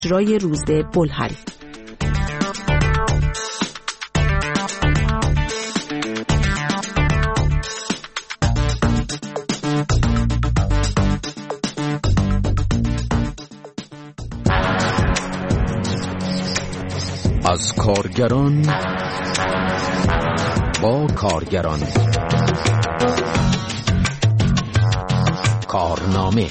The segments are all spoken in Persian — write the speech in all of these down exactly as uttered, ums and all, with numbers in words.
اجرای روزبه بلهری. از کارگران با کارگران. کارنامه.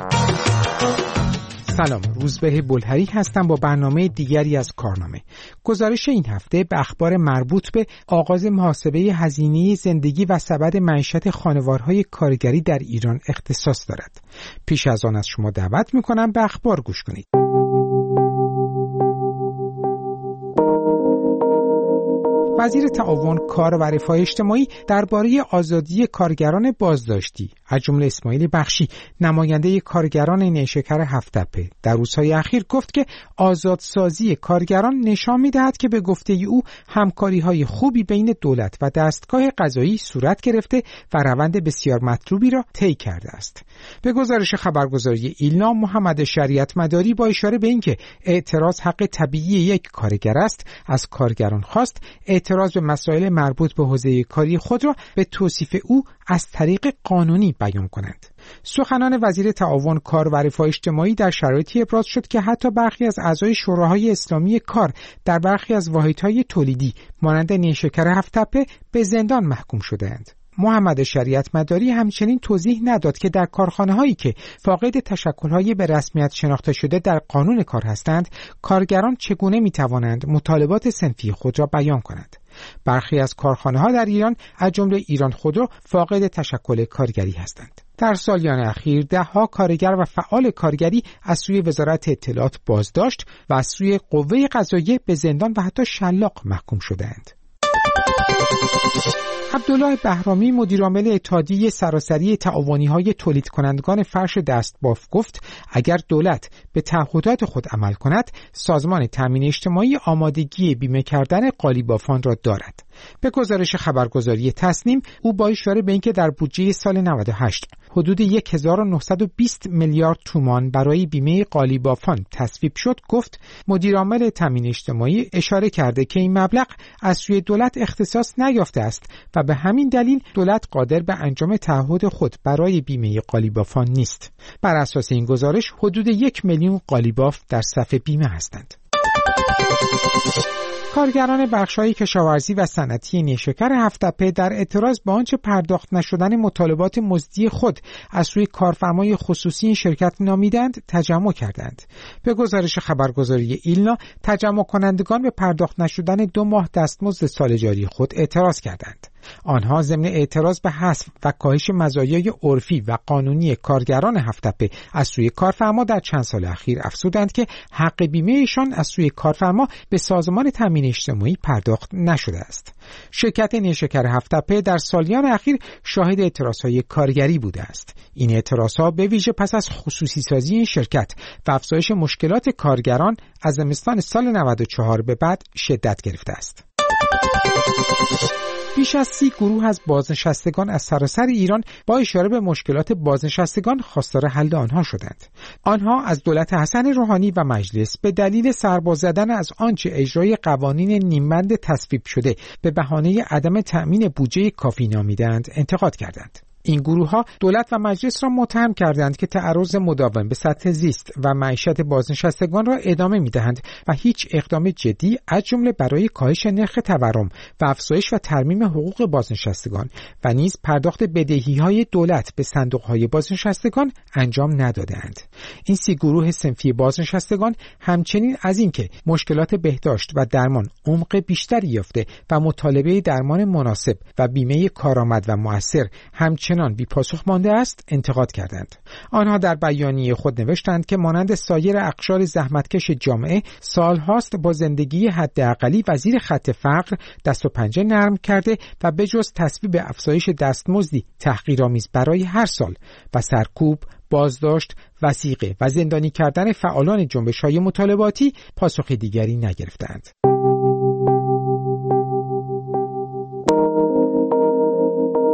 سلام، روزبه بلهری هستم با برنامه دیگری از کارنامه. گزارش این هفته به اخبار مربوط به آغاز محاسبه هزینه زندگی و سبد معیشت خانوارهای کارگری در ایران اختصاص دارد. پیش از آن از شما دعوت میکنم به اخبار گوش کنید. وزیر تعاون، کار و رفاه اجتماعی درباره آزادی کارگران بازداشتی از جمله اسماعیل بخشی، نماینده کارگران نیشکر هفت‌تپه، در روزهای اخیر گفت که آزادسازی کارگران نشان می‌دهد که به گفته او همکاری‌های خوبی بین دولت و دستگاه قضایی صورت گرفته و روند بسیار مطلوبی را طی کرده است. به گزارش خبرگزاری ایلنا، محمد شریعت مداری با اشاره به اینکه اعتراض حق طبیعی یک کارگر است، از کارگران خواست اعتراض به مسائل مربوط به حوزه کاری خود را به توصیف او از طریق قانونی بیان کنند. سخنان وزیر تعاون، کار و رفاه اجتماعی در شرایطی ابراز شد که حتی برخی از اعضای شوراهای اسلامی کار در برخی از واحدهای تولیدی مانند نیشکر هفت‌تپه به زندان محکوم شده‌اند. محمد شریعت مداری همچنین توضیح نداد که در کارخانه هایی که فاقد تشکل‌های به رسمیت شناخته شده در قانون کار هستند، کارگران چگونه می توانند مطالبات صنفی خود را بیان کنند. برخی از کارخانه ها در ایران از جمله ایران خودرو فاقد تشکل کارگری هستند. در سالیان اخیر ده‌ها کارگر و فعال کارگری از سوی وزارت اطلاعات بازداشت و از سوی قوه قضاییه به زندان و حتی شلاق محکوم شده‌اند. عبدالله بهرامی، مدیرعامل اتحادیه سراسری تعاونی‌های تولید کنندگان فرش دستباف گفت اگر دولت به تعهدات خود عمل کند، سازمان تامین اجتماعی آمادگی بیمه کردن قالیبافان را دارد. به گزارش خبرگزاری تصنیم، او با اشاره به اینکه در بودجه سال نود و هشت حدود هزار و نهصد و بیست میلیارد تومان برای بیمه قالیبافان تصویب شد، گفت مدیرعامل تامین اجتماعی اشاره کرده که این مبلغ از سوی دولت اختصاص نیافته است و به همین دلیل دولت قادر به انجام تعهد خود برای بیمه قالیبافان نیست. بر اساس این گزارش حدود یک میلیون قالیباف در صف بیمه هستند. کارگران بخش‌های کشاورزی و صنعتی نیشکر هفت‌تپه در اعتراض به آنچه پرداخت نشدن مطالبات مزدی خود از سوی کارفرمای خصوصی این شرکت نامیدند تجمع کردند. به گزارش خبرگزاری ایلنا، تجمع کنندگان به پرداخت نشدن دو ماه دستمزد سال جاری خود اعتراض کردند. آنها ضمن اعتراض به حذف و کاهش مزایای عرفی و قانونی کارگران هفت‌تپه از سوی کارفرما در چند سال اخیر افزودند که حق بیمه ایشان از سوی کارفرما به سازمان تامین اجتماعی پرداخت نشده است. شرکت نیشکر هفت‌تپه در سالیان اخیر شاهد اعتراضهای کارگری بوده است. این اعتراضها به ویژه پس از خصوصی سازی این شرکت و افزایش مشکلات کارگران از زمستان سال نود و چهار به بعد شدت گرفته است. بیش از سی گروه از بازنشستگان از سراسر ایران با اشاره به مشکلات بازنشستگان خواستار حل آنها شدند. آنها از دولت حسن روحانی و مجلس به دلیل سرباز زدن از آنچه اجرای قوانین نیمبند تصویب شده به بهانه عدم تأمین بودجه کافی نامیدند انتقاد کردند. این گروه‌ها دولت و مجلس را متهم کردند که تعرض مداوم به سطح زیست و معیشت بازنشستگان را ادامه می‌دهند و هیچ اقدام جدی از جمله برای کاهش نرخ تورم و افزایش و ترمیم حقوق بازنشستگان و نیز پرداخت بدهی‌های دولت به صندوق‌های بازنشستگان انجام ندادند. این سی گروه صنفی بازنشستگان همچنین از اینکه مشکلات بهداشت و درمان عمق بیشتری یافته و مطالبه درمان مناسب و بیمه کارآمد و مؤثر همچنین چنان بی پاسخ مانده است انتقاد کردند. آنها در بیانیه خود نوشتند که مانند سایر اقشار زحمتکش جامعه سالهاست با زندگی حداقلی و زیر خط فقر دست و پنجه نرم کرده و به جز تصویب افزایش دستمزدی تحقیرآمیز برای هر سال و سرکوب، بازداشت، وثیقه و زندانی کردن فعالان جنبش‌های مطالباتی پاسخ دیگری نگرفتند. چهار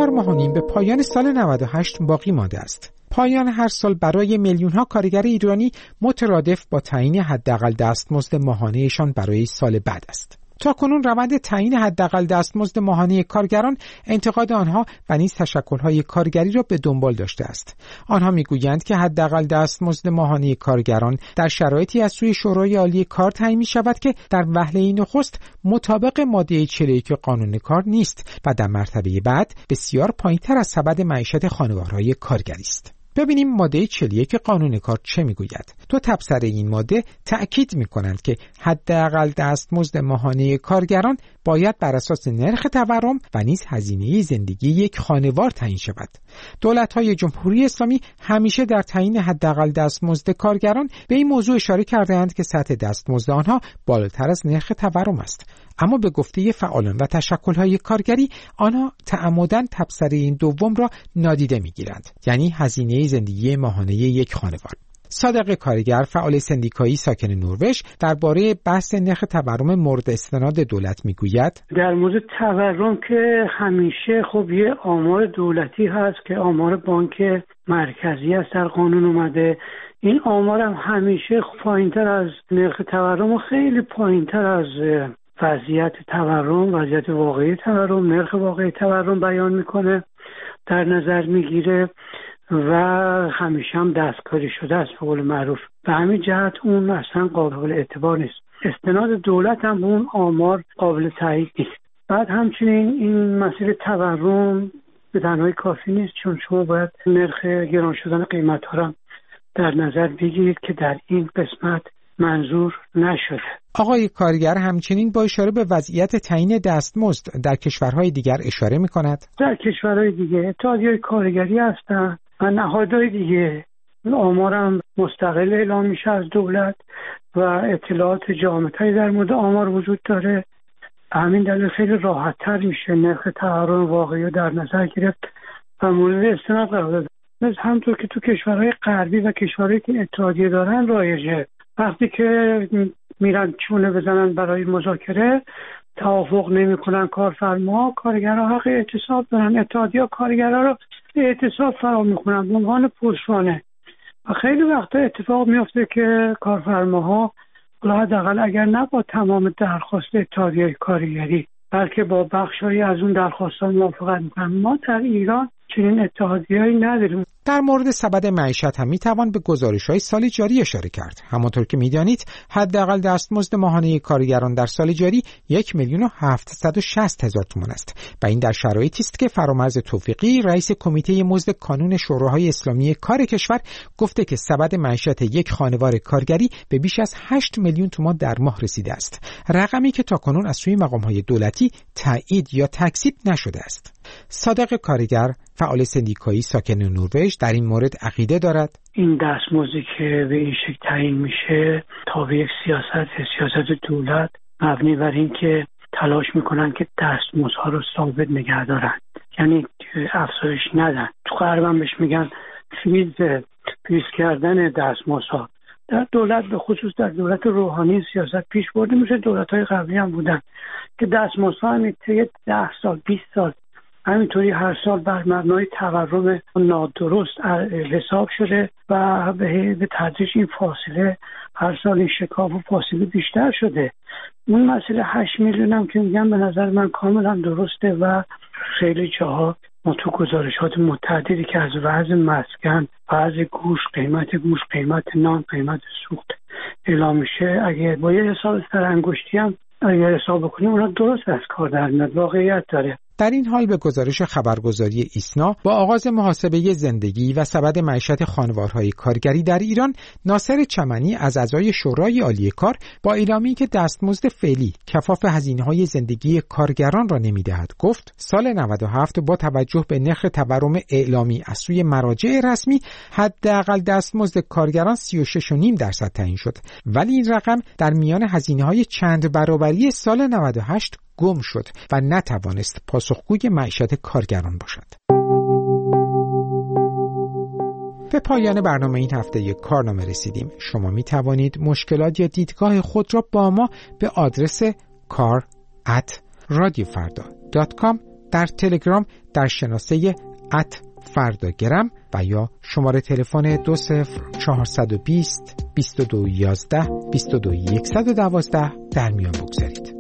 چهار ماه و نیم به پایان سال نود و هشت باقی مانده است. پایان هر سال برای میلیون‌ها کارگر ایرانی مترادف با تعیین حداقل دستمزد ماهانه‌شان برای سال بعد است. تاکنون روند تعیین حداقل دستمزد ماهانه کارگران انتقاد آنها و نیز تشکل‌های کارگری را به دنبال داشته است. آنها می‌گویند که حداقل دستمزد ماهانه کارگران در شرایطی از سوی شورای عالی کار تعیین می‌شود که در وهله نخست مطابق ماده چهل و یک قانون کار نیست و در مرتبه بعد بسیار پایین‌تر از سبد معیشت خانوارهای کارگری است. ببینیم ماده چهل و یک قانون کار چه میگوید. دو تبصره این ماده تأکید میکنند که حداقل دستمزد ماهانه کارگران باید بر اساس نرخ تورم و نیز هزینه زندگی یک خانوار تعیین شود. دولت‌های جمهوری اسلامی همیشه در تعیین حداقل دستمزد کارگران به این موضوع اشاره کرده‌اند که سطح دستمزد آنها بالاتر از نرخ تورم است. اما به گفته فعالان و تشکل‌های کارگری آنها تعمداً تبصره این دوم را نادیده می‌گیرند، یعنی هزینه زندگی ماهانه یک خانوار. صادق کارگر، فعال سندیکایی ساکن نروژ، درباره بحث نرخ تورم مورد استناد دولت میگوید: در مورد تورم که همیشه خب یه آمار دولتی هست که آمار بانک مرکزی است در قانون اومده. این آمار هم همیشه پایین‌تر از نرخ تورم و خیلی پایین‌تر از وضعیت تورم، وضعیت واقعی تورم، نرخ واقعی تورم بیان میکنه، در نظر میگیره و همیشه هم دستکاری شده است به قول معروف. به همین جهت اون اصلا قابل اعتبار نیست. استناد دولت هم به اون آمار قابل تایید نیست. بعد همچنین این مسئله تورم به تنهایی کافی نیست، چون شما باید نرخ گران شدن قیمت ها را در نظر بگیرید که در این قسمت منظور نشده. آقای کارگر همچنین با اشاره به وضعیت تعیین دستمزد در کشورهای دیگر اشاره می‌کند. در کشورهای دیگه اتحادیه‌های کارگری هستند و نهادهای دیگه آمارم مستقل اعلام میشه از دولت و اطلاعات جامع‌تری در مورد آمار وجود داره. همین دلیل خیلی راحت‌تر میشه نرخ تورم واقعی رو در نظر گرفت و مورد استناد قرار داد. مثل همونطور که تو کشورهای غربی و کشورهایی که اتحادیه دارن رایجه. وقتی که میرن چونه بزنن برای مذاکره، توافق نمیکنن کارفرما، کارگرها حق اعتصاب دارن، اتحادیه کارگرها رو اعتصاب فرا میکنن به عنوان پشتوانه و خیلی وقتا اتفاق میفته که کارفرماها حداقل اگر نه با تمام درخواست اتحادیه کارگری بلکه با بخشایی از اون درخواست‌ها موافقت میکنن. ما در ایران چنین اتحادیه‌ای نداریم. در مورد سبد معیشت هم میتوان به گزارش‌های سال جاری اشاره کرد. همانطور که میدانید حداقل دستمزد ماهانه کارگران در سال جاری یک میلیون و هفتصد و شصت هزار تومان است و این در شرایطی است که فرامرز توفیقی رئیس کمیته مزد کانون شوراهای اسلامی کار کشور گفته که سبد معیشت یک خانوار کارگری به بیش از هشت میلیون تومان در ماه رسیده است، رقمی که تاکنون از سوی مقام‌های دولتی تایید یا تکذیب نشده است. صادق کارگر، فعال سندیکایی ساکن نروژ، در این مورد عقیده دارد این دستمزدی که به این شکل تعیین میشه تابع یک سیاست سیاست دولت مبنی بر این که تلاش میکنن که دستمزدها رو ثابت نگه دارن، یعنی افزایش ندن. تو غرب هم بهش میگن فریز فریز کردن دستمزدها. در دولت به خصوص در دولت روحانی سیاست پیش برده میشه، دولت‌های قبلی هم بودن که دستمزدها همین طی ده سال بیست سال همینطوری هر سال بر مبنای تورم نادرست حساب شده و به تدریج این فاصله هر سال این شکاف و فاصله بیشتر شده. اون مسئله هشت میلیون هم که میگم به نظر من کاملا درسته و خیلی جاها ما تو گزارشات متعددی که از وضع مسکن، وضع گوش، قیمت گوش، قیمت نان، قیمت سوخت اعلام میشه، اگه با یه حساب سرانگشتی هم اگه حساب بکنیم اونا درست از کار در میاد، واقعیت داره. در این حال به گزارش خبرگزاری ایسنا با آغاز محاسبه زندگی و سبد معیشت خانوارهای کارگری در ایران، ناصر چمنی از اعضای شورای عالی کار با اعلامی که دستمزد فعلی کفاف هزینه‌های زندگی کارگران را نمی‌دهد گفت سال نود و هفت با توجه به نرخ تورم اعلامی از سوی مراجع رسمی حداقل دستمزد کارگران سی و شش و نیم درصد تعیین شد، ولی این رقم در میان هزینه‌های چند برابری سال نود و هشت گم شد و نتوانست پاسخگوی معیشت کارگران باشد. به پایان برنامه این هفته یک کارنامه رسیدیم. شما می توانید مشکلات یا دیدگاه خود را با ما به آدرس کار ات رادیو فردا دات کام در تلگرام در شناسه ات فرداگرم و یا شماره تلفن دو صفر چهارصد و بیست بیست و دو یازده بیست و دو صد و دوازده در میان بگذارید.